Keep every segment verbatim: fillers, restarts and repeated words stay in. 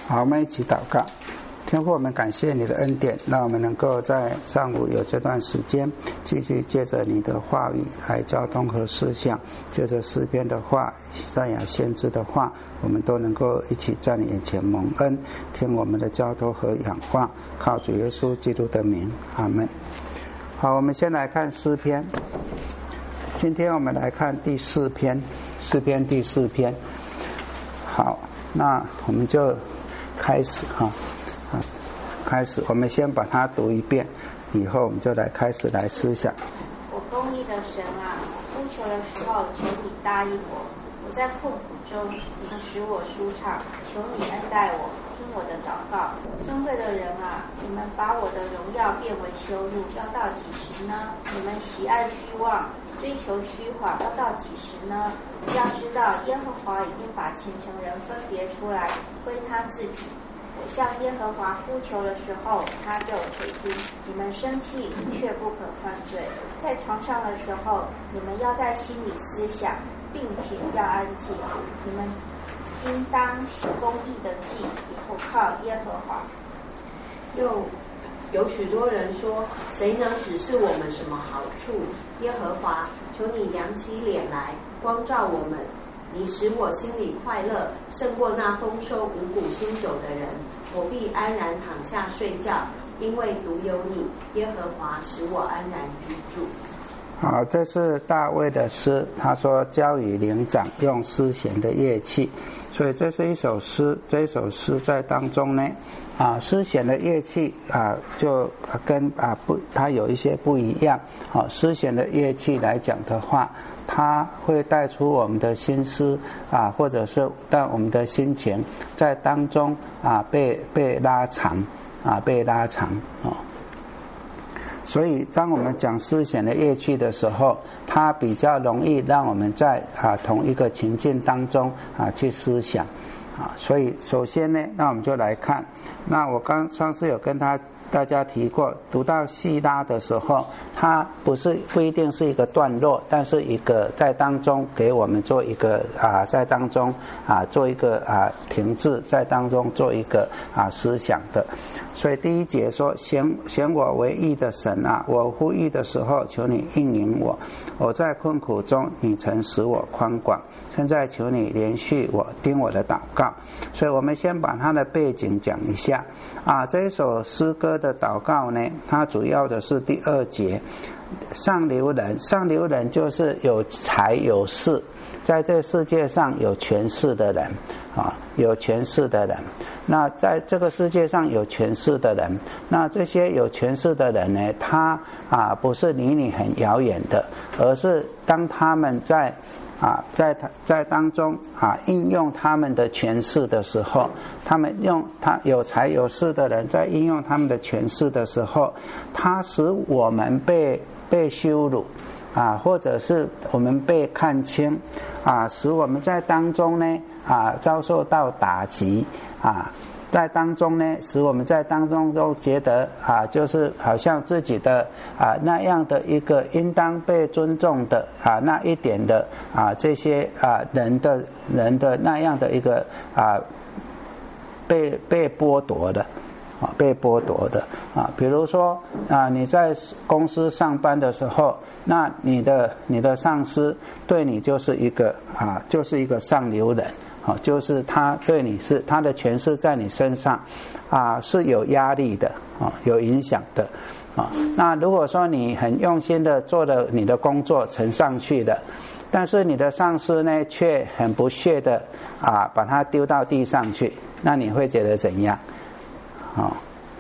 好，我们一起祷告。天父，我们感谢你的恩典，让我们能够在上午有这段时间，继续借着你的话语来交通和思想，借着诗篇的话、赛亚先知的话，我们都能够一起在你眼前蒙恩，听我们的交托和仰望，靠主耶稣基督的名，阿们。好，我们先来看诗篇。今天我们来看第四篇，诗篇第四篇。好，那我们就开始哈。啊，开始，我们先把它读一遍，以后我们就来开始来思想。 我公义的神啊，呼求的时候，求你答应我。我在困苦中，你们使我舒畅，求你恩待我，听我的祷告。尊贵的人啊，你们把我的荣耀变为羞辱，要到几时呢？你们喜爱虚妄，追求虚华，要到几时呢？要知道，耶和华已经把虔诚人分别出来，归他自己。我向耶和华呼求的时候，他就垂听。你们生气却不可犯罪，在床上的时候，你们要在心里思想，并且要安静。你们应当行公义的祭，投靠耶和华。 又有许多人说，谁能指示我们什么好处？耶和华，求你扬起脸来，光照我们。你使我心里快乐，胜过那丰收五谷新酒的人。我必安然躺下睡觉，因为独有你，耶和华使我安然居住。 好，这是大卫的诗，他说交与灵长，用丝弦的乐器，所以这是一首诗。这一首诗在当中呢，啊，丝弦的乐器啊，就跟啊不，它有一些不一样。好、啊，丝弦的乐器来讲的话，它会带出我们的心思啊，或者是让我们的心情在当中啊被被拉长啊，被拉长啊。所以当我们讲丝弦的乐器的时候，它比较容易让我们在啊同一个情境当中啊去思想啊。所以首先呢，那我们就来看，那我刚上次有跟他大家提过，读到细拉的时候，它不是不一定是一个段落，但是一个在当中给我们做一个啊，在当中啊做一个啊停滞，在当中做一个啊思想的。所以第一节说，显显我为义的神啊，我呼吁的时候，求你应允我。我在困苦中，你曾使我宽广。现在求你连续我，听我的祷告。所以我们先把它的背景讲一下啊。这一首诗歌的祷告呢，它主要的是第二节，上流人，上流人就是有财有势，在这世界上有权势的人啊，有权势的人。那在这个世界上有权势的人，那这些有权势的人呢，他啊不是离你很遥远的，而是当他们在啊在在当中啊应用他们的权势的时候，他们用他有财有势的人在应用他们的权势的时候，他使我们被被羞辱啊，或者是我们被看轻啊，使我们在当中呢啊遭受到打击啊，在当中呢，使我们在当中都觉得啊，就是好像自己的啊那样的一个应当被尊重的啊那一点的啊这些啊人的人的那样的一个啊被被剥夺的啊被剥夺的啊，比如说啊你在公司上班的时候，那你的你的上司对你就是一个啊就是一个上流人。哦，就是他对你是他的权势在你身上，啊是有压力的啊，有影响的啊。那如果说你很用心的做了你的工作呈上去的，但是你的上司呢却很不屑的啊把它丢到地上去，那你会觉得怎样？啊、哦，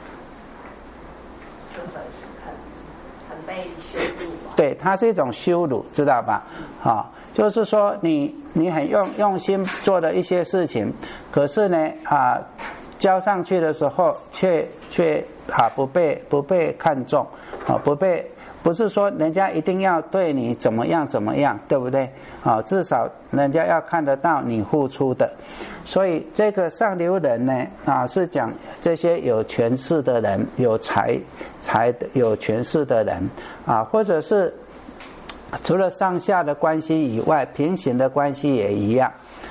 很被羞辱。 对，它是一种羞辱，知道吧？啊、哦。就是说你你很用用心做的一些事情，可是呢啊交上去的时候却却啊不被不被看重啊，不被不是说人家一定要对你怎么样怎么样，对不对啊？至少人家要看得到你付出的。所以这个上流人呢啊是讲这些有权势的人，有财财有权势的人啊，或者是除了上下的关系以外，平行的关系也一样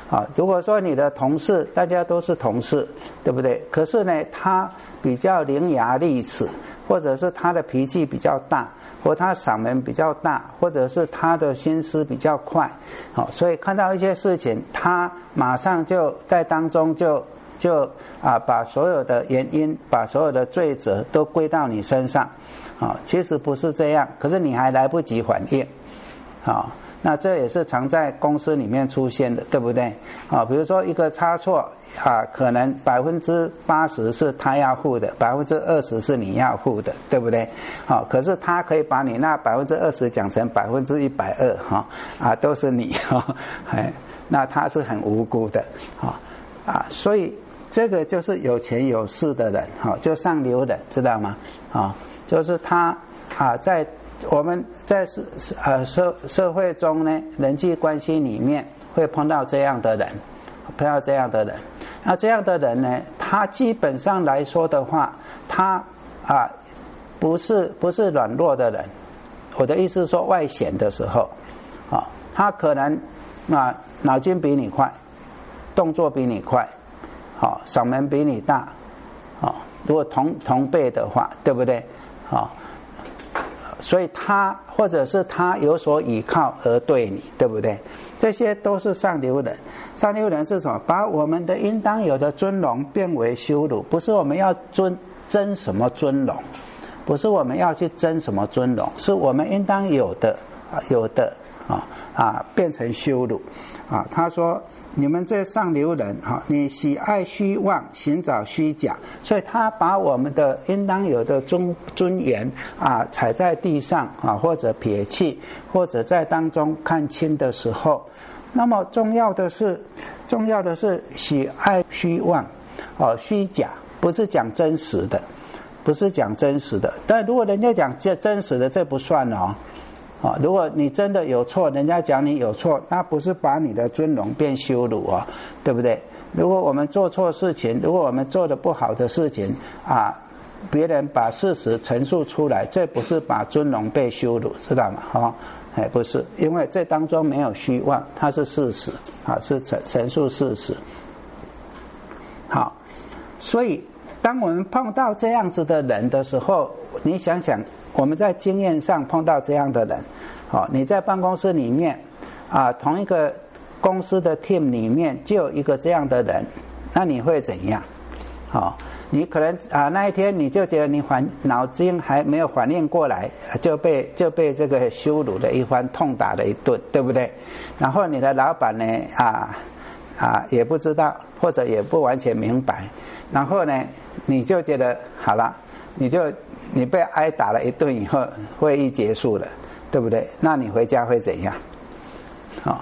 啊，如果说你的同事大家都是同事，对不对？可是呢，他比较伶牙俐齿，或者是他的脾气比较大，或他嗓门比较大，或者是他的心思比较快，好，所以看到一些事情，他马上就在当中就就啊把所有的原因，把所有的罪责都归到你身上，啊，其实不是这样，可是你还来不及反应，啊。那这也是常在公司里面出现的，对不对？啊，比如说一个差错啊，可能百分之八十是他要付的，百分之二十是你要付的，对不对？好、啊，可是他可以把你那百分之二十讲成百分之一百二，哈啊，都是你哈，哎，那他是很无辜的，啊啊，所以这个就是有钱有势的人，哈、啊，就上流人，知道吗？啊，就是他啊在。我们在呃社社会中呢，人际关系里面会碰到这样的人，碰到这样的人。那这样的人呢，他基本上来说的话，他啊不是不是软弱的人。我的意思是说，外显的时候，啊，他可能啊脑筋比你快，动作比你快，好、啊，嗓门比你大，啊，如果同同辈的话，对不对？啊。所以他或者是他有所依靠而对你，对不对？这些都是上流人。上流人是什么？把我们的应当有的尊荣变为羞辱，不是我们要尊争什么尊荣，不是我们要去争什么尊荣，是我们应当有的有的啊啊变成羞辱啊。他说。你们这上流人哈，你喜爱虚妄，寻找虚假，所以他把我们的应当有的尊尊严啊踩在地上啊，或者撇弃，或者在当中看清的时候，那么重要的是，重要的是喜爱虚妄，哦，虚假，不是讲真实的，不是讲真实的。但如果人家讲这真实的，这不算哦。啊，如果你真的有错，人家讲你有错，那不是把你的尊荣变羞辱啊，对不对？如果我们做错事情，如果我们做的不好的事情啊，别人把事实陈述出来，这不是把尊荣被羞辱，知道吗？哈、哦，哎，不是，因为这当中没有虚妄，它是事实啊，是陈陈述事实。好，所以当我们碰到这样子的人的时候，你想想。我们在经验上碰到这样的人，好，你在办公室里面啊，同一个公司的 team 里面就有一个这样的人，那你会怎样？好，你可能啊那一天你就觉得你反脑筋还没有反应过来，就被就被这个羞辱了一番，痛打了一顿，对不对？然后你的老板呢啊啊也不知道，或者也不完全明白，然后呢你就觉得好了，你就。你被挨打了一顿以后，会议结束了，对不对？那你回家会怎样？哦，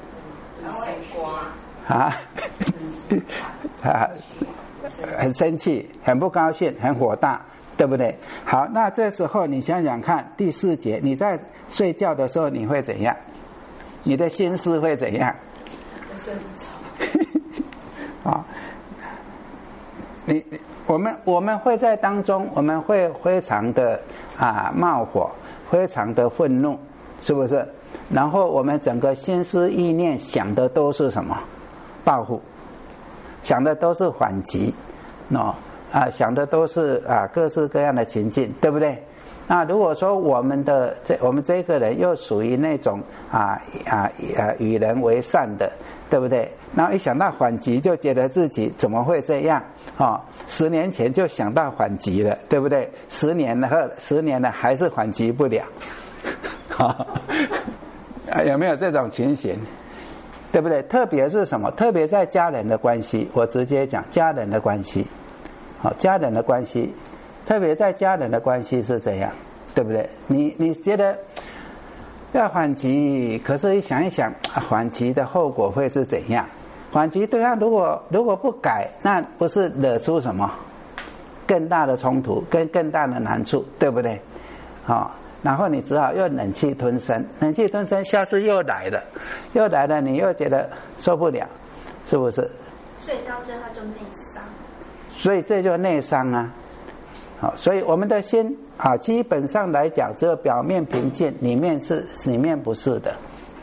啊，啊，很生气，很不高兴，很火大，对不对？好，那这时候你想想看，第四节，你在睡觉的时候你会怎样？你的心思会怎样？睡不着。啊，你。我们我们会在当中，我们会非常的啊冒火，非常的愤怒，是不是？然后我们整个心思意念想的都是什么？报复，想的都是反击，喏啊，想的都是啊各式各样的情境，对不对？那如果说我们的这我们这个人又属于那种啊啊啊与人为善的，对不对？然后一想到反击，就觉得自己怎么会这样？哦，十年前就想到反击了，对不对？十年了，十年了还是反击不了，哦、有没有这种情形？对不对？特别是什么？特别在家人的关系，我直接讲家人的关系，好、哦，家人的关系，特别在家人的关系是这样，对不对？你你觉得要反击，可是一想一想，啊、反击的后果会是怎样？反击对象如果如果不改，那不是惹出什么更大的冲突，跟更大的难处，对不对？好、哦，然后你只好又忍气吞声，忍气吞声，下次又来了，又来了，你又觉得受不了，是不是？ 所以到最后就内伤。 所以这就内伤啊。好，所以我们的心啊，基本上来讲，只有表面平静，里面是里面不是的。好。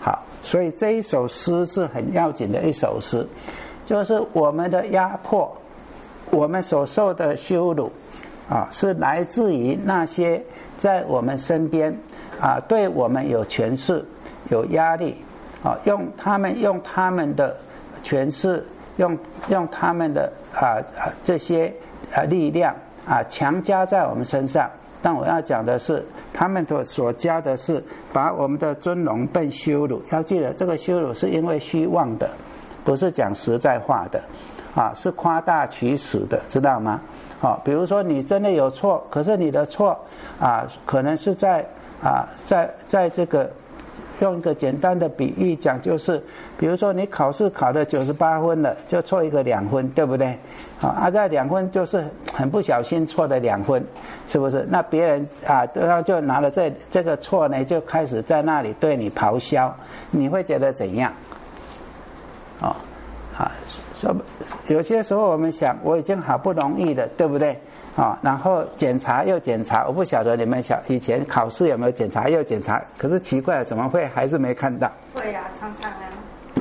好，所以这一首诗是很要紧的一首诗，就是我们的压迫，我们所受的羞辱啊，是来自于那些在我们身边啊，对我们有权势、有压力啊，用他们用他们的权势，用用他们的啊啊这些啊力量啊强加在我们身上。但我要讲的是，他们所所加的是把我们的尊荣被羞辱。要记得，这个羞辱是因为虚妄的，不是讲实在话的，啊，是夸大其词的，知道吗？啊，比如说你真的有错，可是你的错啊，可能是在啊，在在这个。用一个简单的比喻讲，就是比如说你考试考了九十八分了，就错一个两分，对不对？啊，这两分就是很不小心错的两分，是不是？那别人啊，对方就拿了这这个错呢，就开始在那里对你咆哮，你会觉得怎样？哦，啊，说有些时候我们想，我已经好不容易了，对不对？啊、哦，然后检查又检查，我不晓得你们小以前考试有没有检查又检查，可是奇怪了，怎么会还是没看到？ 会啊，常常啊。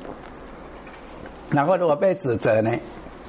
然后如果被指责呢？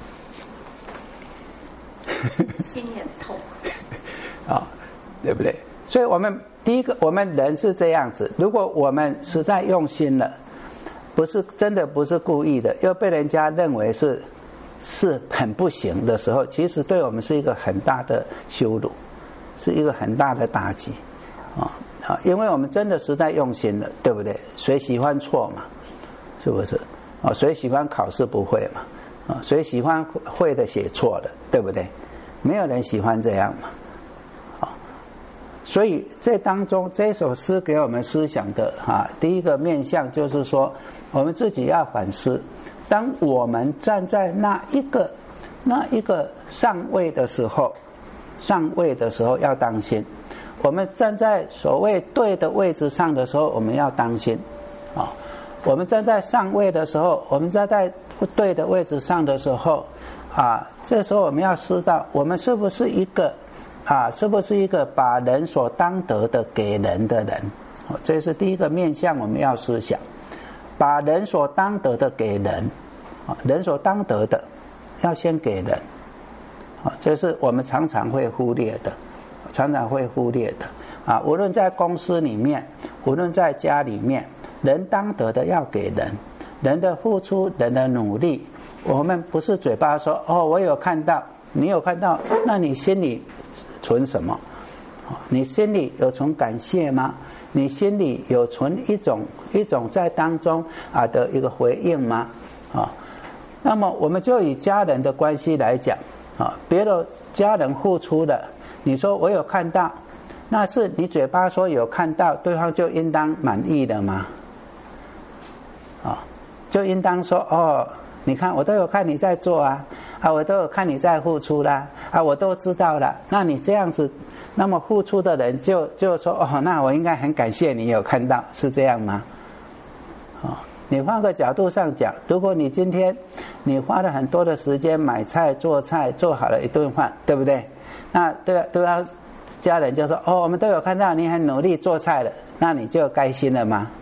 心也痛。 啊、哦，对不对？所以我们第一个，我们人是这样子，如果我们实在用心了，不是真的不是故意的，又被人家认为是。是很不行的时候，其实对我们是一个很大的羞辱，是一个很大的打击啊啊！因为我们真的实在用心了，对不对？谁喜欢错嘛？是不是？啊，谁喜欢考试不会嘛？啊，谁喜欢会的写错了，对不对？没有人喜欢这样嘛？啊，所以这当中这首诗给我们思想的啊，第一个面向就是说，我们自己要反思。当我们站在那一个那一个上位的时候，上位的时候要当心；我们站在所谓对的位置上的时候，我们要当心啊、哦。我们站在上位的时候，我们站在对的位置上的时候啊，这时候我们要知道，我们是不是一个啊，是不是一个把人所当得的给人的人？哦，这是第一个面向，我们要思想。把人所当得的给人，人所当得的要先给人，这是我们常常会忽略的，常常会忽略的啊！无论在公司里面，无论在家里面，人当得的要给人，人的付出，人的努力，我们不是嘴巴说哦，我有看到，你有看到，那你心里存什么？你心里有存感谢吗？你心里有存一种一种在当中啊的一个回应吗？啊，那么我们就以家人的关系来讲啊，别的家人付出的，你说我有看到，那是你嘴巴说有看到，对方就应当满意的吗？啊，就应当说哦，你看我都有看你在做啊，啊我都有看你在付出啦，啊我都知道了，那你这样子。那么付出的人就就说哦，那我应该很感谢你有看到，是这样吗？哦，你换个角度上讲，如果你今天你花了很多的时间买菜做菜，做好了一顿饭，对不对？那对对啊，家人就说哦，我们都有看到你很努力做菜了，那你就开心了吗？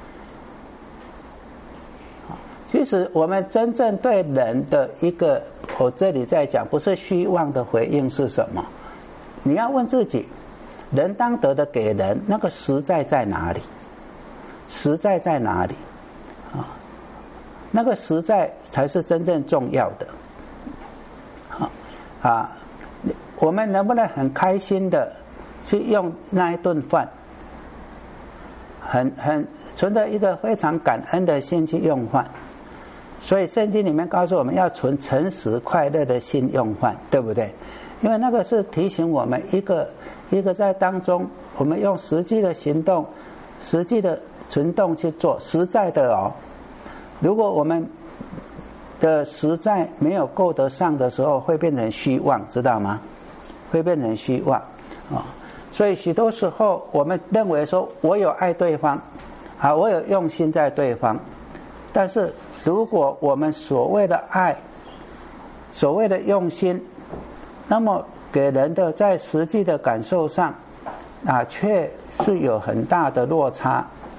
其实我们真正对人的一个，我这里在讲，不是虚妄的回应是什么？你要问自己，人当得的给人，那个实在在哪里？实在在哪里？啊，那个实在才是真正重要的。啊啊，我们能不能很开心的去用那一顿饭，很很存着一个非常感恩的心去用饭？所以圣经里面告诉我们要存诚实快乐的心用饭，对不对？因为那个是提醒我们一个一个在当中，我们用实际的行动、实际的行动去做，实在的哦。如果我们的实在没有够得上的时候，会变成虚妄，知道吗？会变成虚妄啊、哦。所以许多时候，我们认为说我有爱对方，啊，我有用心在对方，但是如果我们所谓的爱，所谓的用心，那么给人的在实际的感受上啊，却是有很大的落差，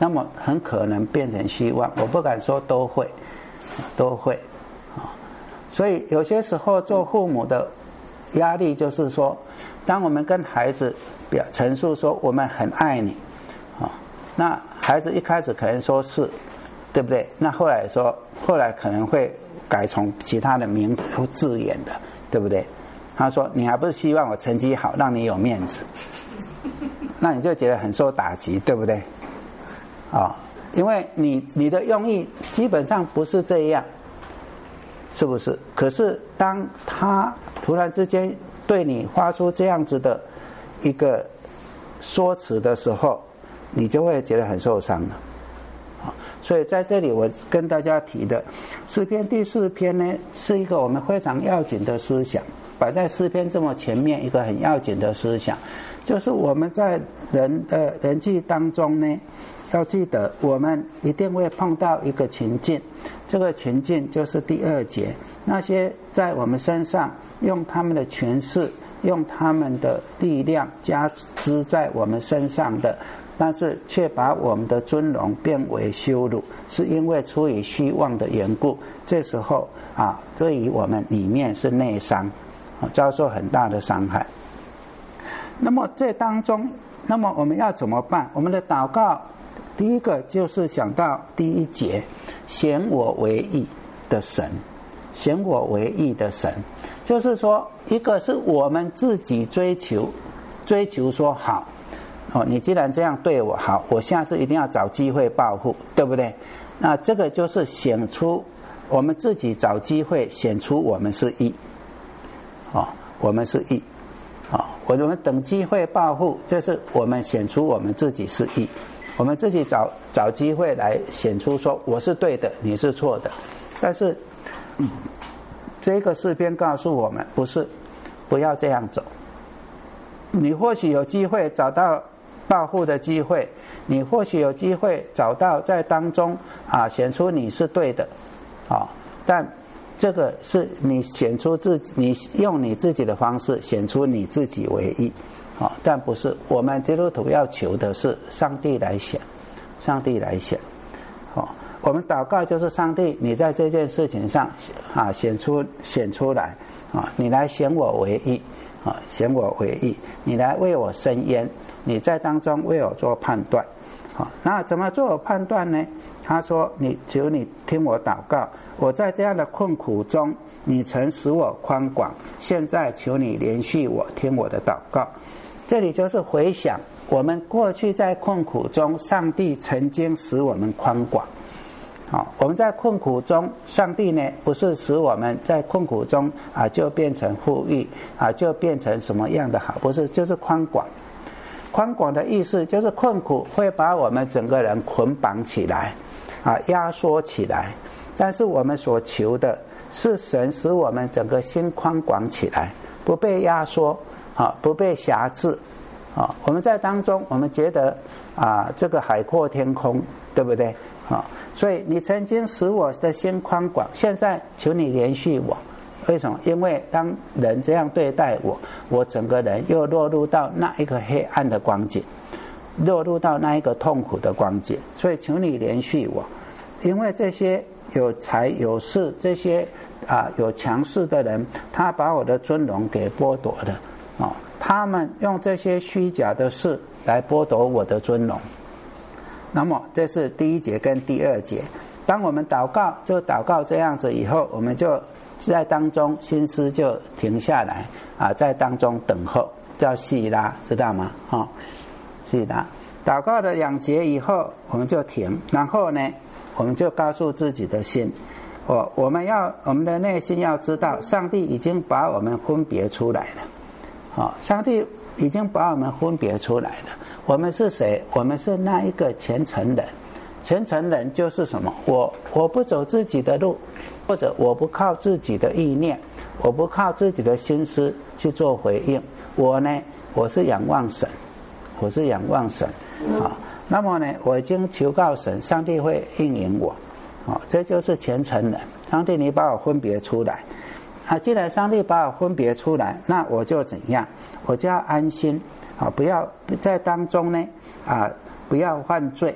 那么很可能变成虚妄。我不敢说都会，都会啊。所以有些时候做父母的压力就是说，当我们跟孩子表陈述说我们很爱你啊，那孩子一开始可能说是，对不对？那后来说，后来可能会改从其他的名字或字眼的，对不对？他说你还不是希望我成绩好，让你有面子，那你就觉得很受打击，对不对？啊、哦，因为你你的用意基本上不是这样，是不是？可是当他突然之间对你发出这样子的一个说辞的时候，你就会觉得很受伤了。所以在这里我跟大家提的诗篇第四篇呢，是一个我们非常要紧的思想，摆在诗篇这么前面一个很要紧的思想，就是我们在人的人际当中呢，要记得我们一定会碰到一个情境，这个情境就是第二节，那些在我们身上用他们的权势，用他们的力量加之在我们身上的，但是却把我们的尊荣变为羞辱，是因为出于虚妄的缘故。这时候啊，对于我们里面是内伤，啊，遭受很大的伤害。那么这当中，那么我们要怎么办？我们的祷告，第一个就是想到第一节，显我为义的神，显我为义的神，就是说，一个是我们自己追求，追求说好。哦，你既然这样对我好，我下次一定要找机会报复，对不对？那这个就是显出我们自己找机会显出我们是义，哦，我们是义，哦，我们等机会报复，这是我们显出我们自己是义，我们自己找找机会来显出说我是对的，你是错的。但是，嗯，这个诗篇告诉我们，不是，不要这样走。你或许有机会找到报复的机会，你或许有机会找到在当中啊显出你是对的，啊，但这个是你显出自己，你用你自己的方式显出你自己为义，啊，但不是我们基督徒要求的是上帝来显，上帝来显，啊，我们祷告就是上帝，你在这件事情上啊显出显出来，啊，你来显我为义。啊，显我为义，你来为我伸冤，你在当中为我做判断。好，那怎么做判断呢？他说：“你求你听我祷告，我在这样的困苦中，你曾使我宽广，现在求你怜恤我，听我的祷告。”这里就是回想我们过去在困苦中，上帝曾经使我们宽广。好，我们在困苦中，上帝呢不是使我们在困苦中啊就变成富裕啊就变成什么样的好，不是，就是宽广。宽广的意思就是困苦会把我们整个人捆绑起来啊，压缩起来，但是我们所求的是神使我们整个心宽广起来，不被压缩啊，不被辖制啊。我们在当中，我们觉得啊这个海阔天空，对不对啊？所以你曾经使我的心宽广，现在求你怜恤我。为什么？因为当人这样对待我，我整个人又落入到那一个黑暗的光景，落入到那一个痛苦的光景。所以求你怜恤我，因为这些有财有势，这些啊有强势的人，他把我的尊荣给剥夺了啊、哦，他们用这些虚假的事来剥夺我的尊荣。那么这是第一节跟第二节，当我们祷告就祷告这样子以后，我们就在当中心思就停下来啊，在当中等候，叫细拉，知道吗？哦，细拉。祷告了两节以后，我们就停，然后呢，我们就告诉自己的心，我我们要我们的内心要知道，上帝已经把我们分别出来了，哦，上帝已经把我们分别出来了。我们是谁？我们是那一个虔诚人。虔诚人就是什么？我我不走自己的路，或者我不靠自己的意念，我不靠自己的心思去做回应。我呢，我是仰望神，我是仰望神啊。那么呢，我已经求告神，上帝会应允我啊。这就是虔诚人。上帝，你把我分别出来啊！既然上帝把我分别出来，那我就怎样？我就要安心啊，不要在当中呢啊，不要犯罪。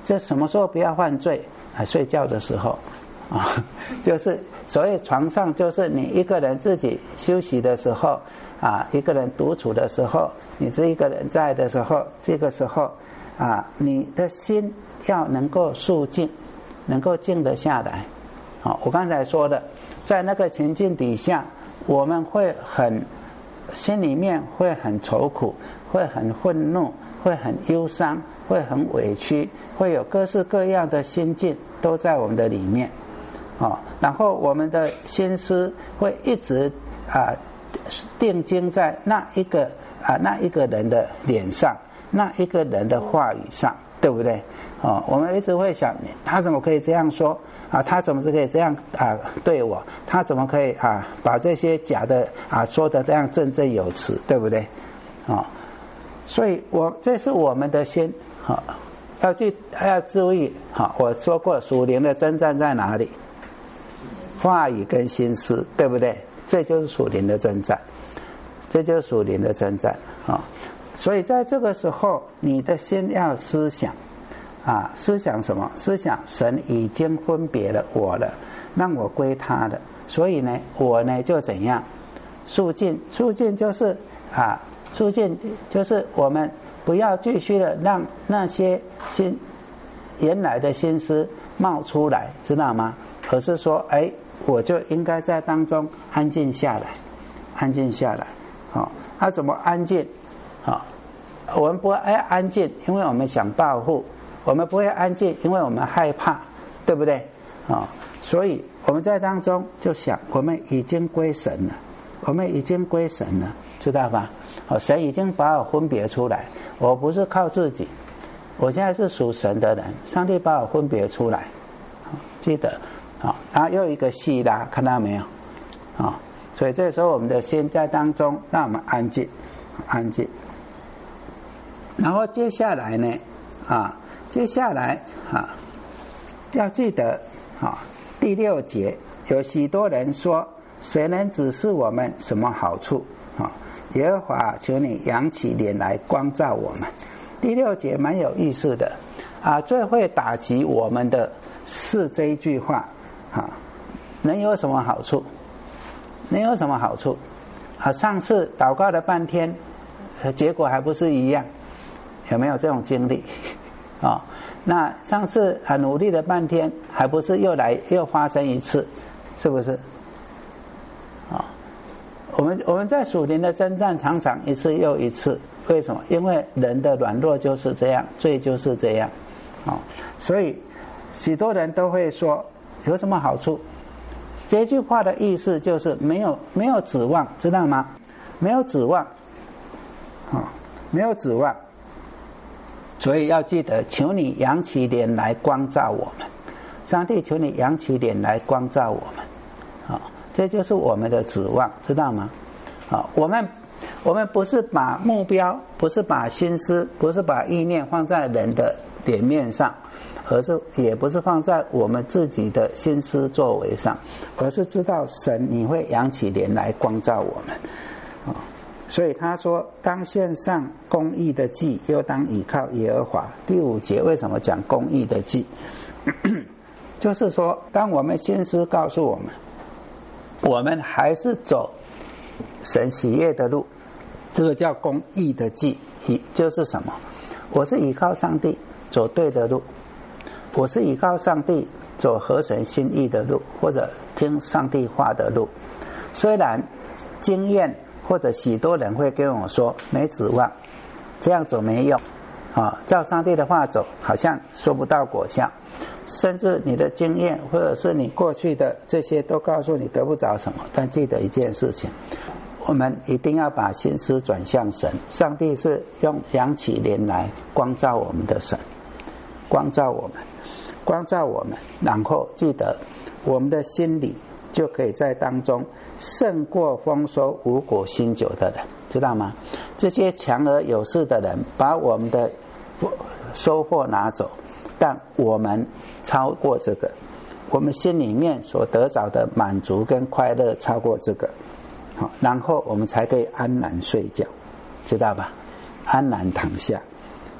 这什么时候不要犯罪啊？睡觉的时候啊，就是所谓床上，就是你一个人自己休息的时候啊，一个人独处的时候，你是一个人在的时候，这个时候啊，你的心要能够肃静，能够静得下来。好，我刚才说的，在那个情境底下，我们会很心里面会很愁苦，会很愤怒，会很忧伤，会很委屈，会有各式各样的心境都在我们的里面。哦，然后我们的心思会一直啊定睛在那一个啊那一个人的脸上，那一个人的话语上，对不对？哦，我们一直会想，他怎么可以这样说啊？他怎么是可以这样啊对我？他怎么可以啊把这些假的啊说的这样振振有词，对不对？哦，所以我这是我们的心，好、哦，要去要注意。好、哦，我说过属灵的征战在哪里？话语跟心思，对不对？这就是属灵的征战，这就是属灵的征战啊、哦！所以在这个时候，你的心要思想啊，思想什么？思想神已经分别了我了，让我归他了。所以呢，我呢就怎样？肃静，肃静就是啊，肃静就是我们不要继续的让那些心原来的心思冒出来，知道吗？而是说，哎。我就应该在当中安静下来，安静下来。好、哦，那、啊、怎么安静？好、哦，我们不会安静，因为我们想报复；我们不会安静，因为我们害怕，对不对？啊、哦，所以我们在当中就想，我们已经归神了，我们已经归神了，知道吧？哦，神已经把我分别出来，我不是靠自己，我现在是属神的人，上帝把我分别出来，哦、记得。好、哦，然后又一个细拉，看到没有？啊、哦，所以这时候我们的心在当中，让我们安静，安静。然后接下来呢，啊，接下来啊，要记得啊，第六节有许多人说，谁能指示我们什么好处？啊，耶和华，求你扬起脸来光照我们。第六节蛮有意思的啊，最会打击我们的是这一句话。啊，能有什么好处？能有什么好处？啊，上次祷告了半天，结果还不是一样？有没有这种经历？啊、哦，那上次很努力了半天，还不是又来又发生一次？是不是？啊、哦，我们我们在属灵的征战常常一次又一次，为什么？因为人的软弱就是这样，罪就是这样。啊、哦，所以许多人都会说。有什么好处？这句话的意思就是没有没有指望，知道吗？没有指望，啊、哦，没有指望。所以要记得，求你扬起脸来光照我们，上帝，求你扬起脸来光照我们，啊、哦，这就是我们的指望，知道吗？啊、哦，我们我们不是把目标，不是把心思，不是把意念放在人的脸面上。而是也不是放在我们自己的心思作为上，而是知道神你会扬起脸来光照我们、哦、所以他说当献上公义的祭，又当倚靠耶和华。第五节为什么讲公义的祭？就是说当我们心思告诉我们我们还是走神喜悦的路，这个叫公义的祭。就是什么？我是倚靠上帝走对的路，我是倚靠上帝走合神心意的路，或者听上帝话的路。虽然经验或者许多人会跟我说没指望，这样走没用啊，照上帝的话走好像收不到果效，甚至你的经验或者是你过去的这些都告诉你得不着什么。但记得一件事情，我们一定要把心思转向神，上帝是用扬起脸来光照我们的神，光照我们光照我们，然后记得我们的心里就可以在当中胜过丰收无果新酒的人，知道吗？这些强而有势的人把我们的收获拿走，但我们超过这个，我们心里面所得着的满足跟快乐超过这个，好，然后我们才可以安然睡觉，知道吧？安然躺下。好，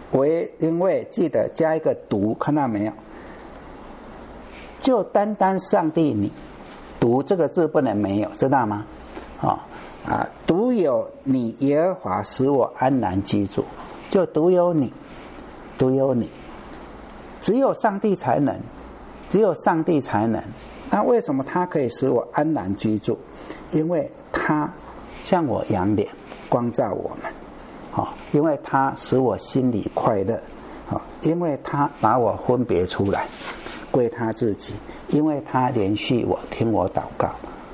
为因为记得加一个独，看到没有？就单单上帝你，独这个字不能没有，知道吗？哦啊，独有你耶和华使我安然居住，就独有你，独有你，只有上帝才能，只有上帝才能。那为什么他可以使我安然居住？因为他向我仰脸，光照我们。好，因为他使我心里快乐。好，因为他把我分别出来，归他自己。因为他连续我，听我祷告。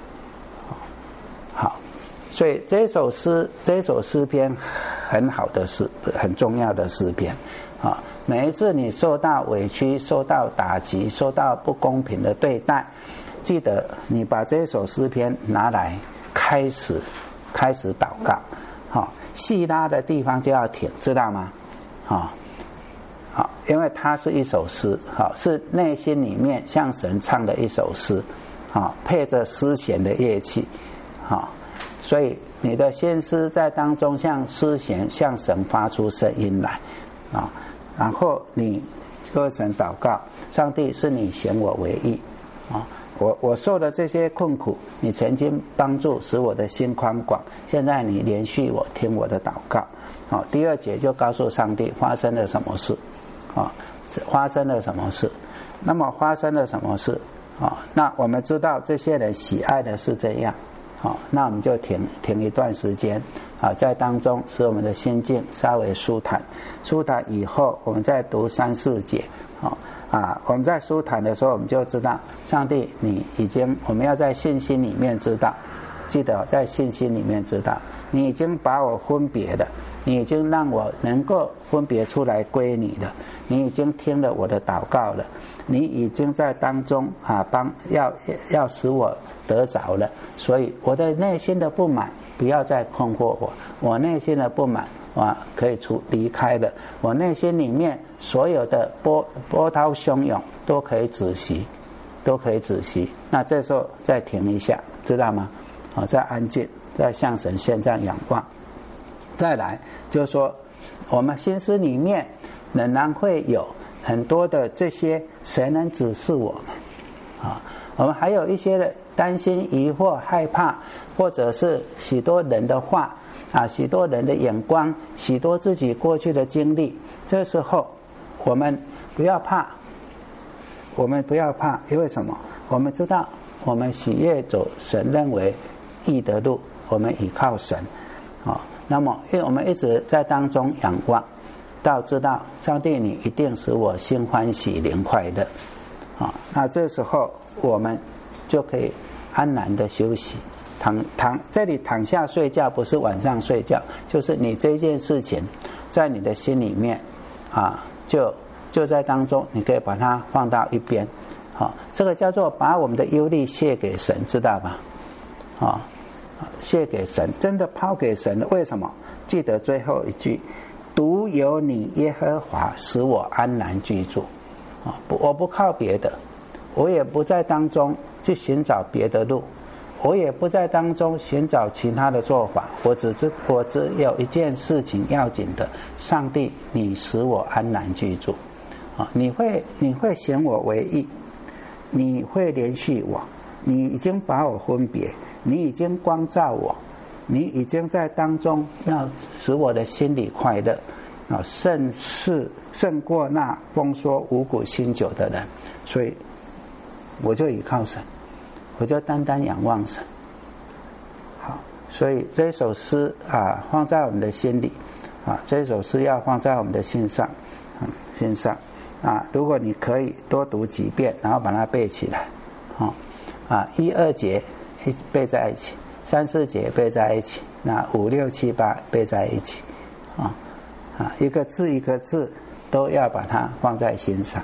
好，所以这首诗，这首诗篇很好的诗，很重要的诗篇。啊，每一次你受到委屈、受到打击、受到不公平的对待，记得你把这首诗篇拿来开始开始祷告。好，细拉的地方就要停，知道吗？好，好，因为它是一首诗，好，是内心里面向神唱的一首诗，好，配着诗弦的乐器，好，所以你的心思在当中向诗弦向神发出声音来，啊。然后你跟神祷告，上帝是你显我为义啊！我我受的这些困苦，你曾经帮助使我的心宽广，现在你连续我听我的祷告。好，第二节就告诉上帝发生了什么事啊？发生了什么事？那么发生了什么事啊？那我们知道这些人喜爱的是这样，好，那我们就停停一段时间。啊，在当中使我们的心境稍微舒坦，舒坦以后，我们再读三四节。啊啊，我们在舒坦的时候，我们就知道，上帝，你已经，我们要在信心里面知道，记得在信心里面知道，你已经把我分别了，你已经让我能够分别出来归你了，你已经听了我的祷告了，你已经在当中啊帮要要使我得着了，所以我的内心的不满。不要再困惑我，我内心的不满啊，可以出离开的。我内心里面所有的波波涛汹涌都可以止息，都可以止息。那这时候再停一下，知道吗？啊，再安静，再向神献上仰望。再来就是说，我们心思里面仍然会有很多的这些，谁能指示我们？啊，我们还有一些的。担心、疑惑、害怕，或者是许多人的话啊，许多人的眼光，许多自己过去的经历。这时候，我们不要怕，我们不要怕，因为什么？我们知道，我们喜悦走神认为义的路，我们倚靠神啊。那么，因为我们一直在当中仰望，到知道上帝，你一定使我心欢喜、灵快乐啊。那这时候，我们就可以安然的休息，躺躺这里躺下睡觉，不是晚上睡觉，就是你这件事情，在你的心里面，啊，就就在当中，你可以把它放到一边，好、啊，这个叫做把我们的忧虑卸给神，知道吧？啊，卸给神，真的抛给神了。为什么？记得最后一句，独有你耶和华使我安然居住，啊，不，我不靠别的。我也不在当中去寻找别的路，我也不在当中寻找其他的做法，我只知我只有一件事情要紧的，上帝，你使我安然居住，啊，你会你会显我为义，你会连续我，你已经把我分别，你已经光照我，你已经在当中要使我的心里快乐，啊，胜是胜过那风说五谷新酒的人，所以。我就倚靠神，我就单单仰望神。好，所以这首诗啊，放在我们的心里啊，这首诗要放在我们的心上，嗯，心上啊。如果你可以多读几遍，然后把它背起来，好啊，一二节一背在一起，三四节背在一起，那五六七八背在一起，啊啊，一个字一个字都要把它放在心上。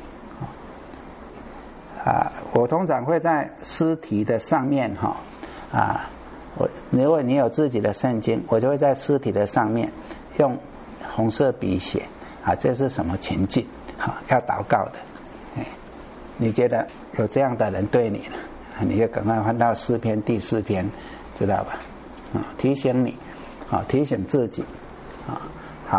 啊，我通常会在诗题的上面哈，啊，我如果你有自己的圣经，我就会在诗题的上面用红色笔写啊，这是什么情境？好，要祷告的，哎，你觉得有这样的人对你了，你就赶快翻到诗篇第四篇，知道吧？啊，提醒你，啊，提醒自己，啊，好，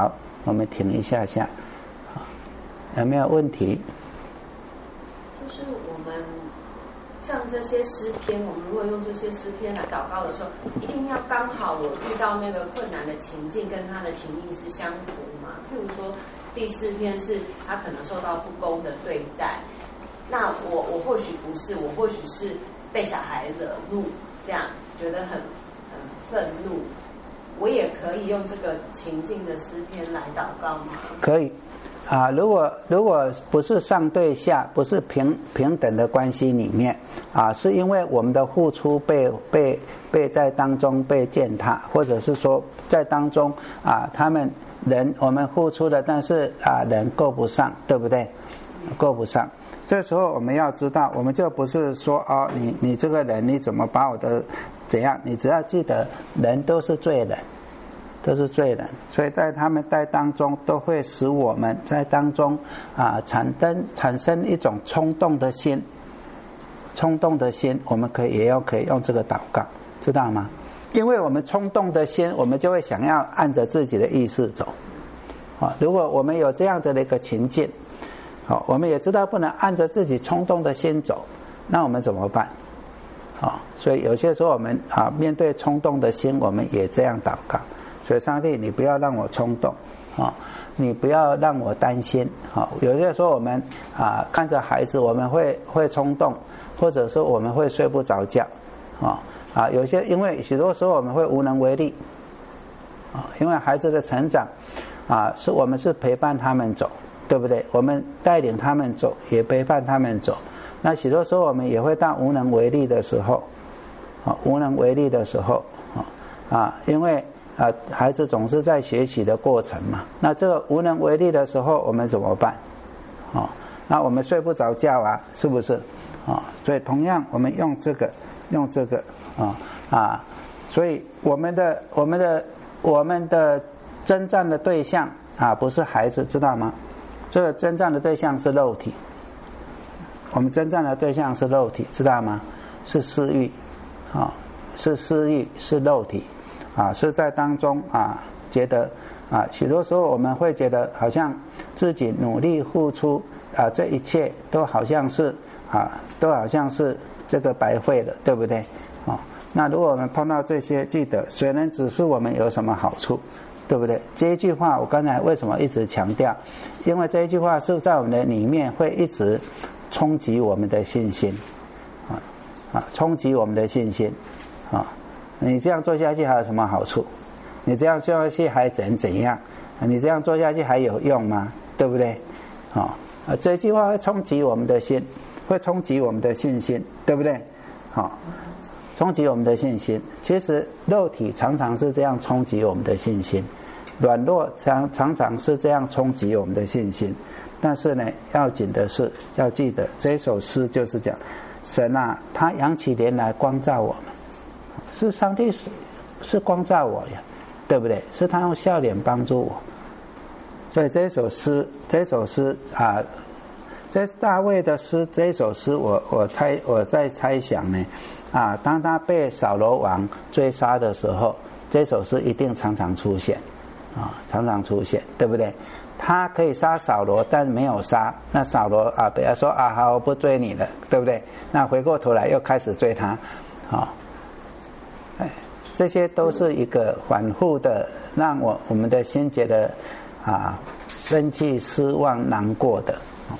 我们停一下下，有没有问题？ 就是我们像这些诗篇，我们如果用这些诗篇来祷告的时候，一定要刚好我遇到那个困难的情境跟他的情境是相符嘛？譬如说第四篇是他可能受到不公的对待，那我我或许不是，我或许是被小孩惹怒，这样觉得很很愤怒，我也可以用这个情境的诗篇来祷告吗？ 可以啊，如果如果不是上对下，不是平平等的关系里面啊，是因为我们的付出被被被在当中被践踏，或者是说在当中啊，他们人我们付出的，但是啊人够不上，对不对？够不上。这时候我们要知道，我们就不是说哦，你你这个人你怎么把我的怎样？你只要记得，人都是罪人，都是罪人，所以在他们在当中都会使我们在当中啊产生产生一种冲动的心，冲动的心，我们可以也要可以用这个祷告，知道吗？因为我们冲动的心，我们就会想要按着自己的意识走。啊，如果我们有这样的一个情境。好，我们也知道不能按着自己冲动的心走，那我们怎么办？好，所以有些时候我们啊面对冲动的心，我们也这样祷告。所以上帝，你不要让我冲动，啊，你不要让我担心。好，有些时候我们啊看着孩子，我们会会冲动，或者说我们会睡不着觉，啊啊，有些因为许多时候我们会无能为力，啊，因为孩子的成长，啊是我们是陪伴他们走。对不对？我们带领他们走，也陪伴他们走。那许多时候我们也会到无能为力的时候，啊，无能为力的时候，啊啊，因为啊孩子总是在学习的过程嘛。那这个无能为力的时候，我们怎么办？啊，那我们睡不着觉啊，是不是？啊，所以同样我们用这个，用这个啊啊，所以我们的我们的我们的征战的对象啊，不是孩子，知道吗？这个征战的对象是肉体，我们征战的对象是肉体，知道吗？是私欲，啊，是私欲，是肉体，啊，是在当中啊，觉得啊，许多时候我们会觉得好像自己努力付出啊，这一切都好像是啊，都好像是这个白费了，对不对？啊，那如果我们碰到这些，记得谁能指示我们有什么好处？对不对？这一句话我刚才为什么一直强调？因为这一句话是在我们的里面会一直冲击我们的信心，啊啊，冲击我们的信心，啊，你这样做下去还有什么好处？你这样做下去还怎怎样？你这样做下去还有用吗？对不对？啊啊，这句话会冲击我们的心，会冲击我们的信心，对不对？好。冲击我们的信心，其实肉体常常是这样冲击我们的信心，软弱常常常是这样冲击我们的信心。但是呢，要紧的是要记得，这首诗就是讲，神啊，他扬起脸来光照我们，是上帝是是光照我呀，对不对？是他用笑脸帮助我。所以这首诗，这首诗啊，这大卫的诗，这首诗我我猜我在猜想呢。啊，当他被扫罗王追杀的时候，这首诗一定常常出现，啊，常常出现，对不对？他可以杀扫罗，但没有杀。那扫罗啊，不要说啊，好，我不追你了，对不对？那回过头来又开始追他，啊，哎，这些都是一个反复的，让我我们的心觉得啊，生气、失望、难过的。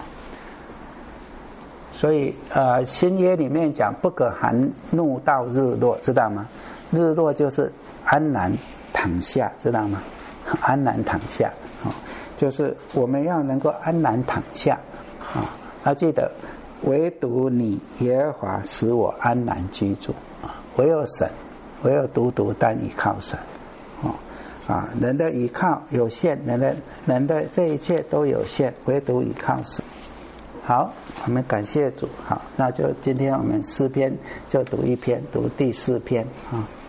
所以呃新约里面讲不可含怒到日落，知道吗？日落就是安然躺下，知道吗？安然躺下，哦，就是我们要能够安然躺下啊，哦，要记得唯独你耶和华使我安然居住啊，唯有神，唯有独独单依靠神，哦啊，人的依靠有限，人的人的这一切都有限，唯独依靠神。好，我们感谢主。好，那就今天我们诗篇就读一篇，读第四篇啊。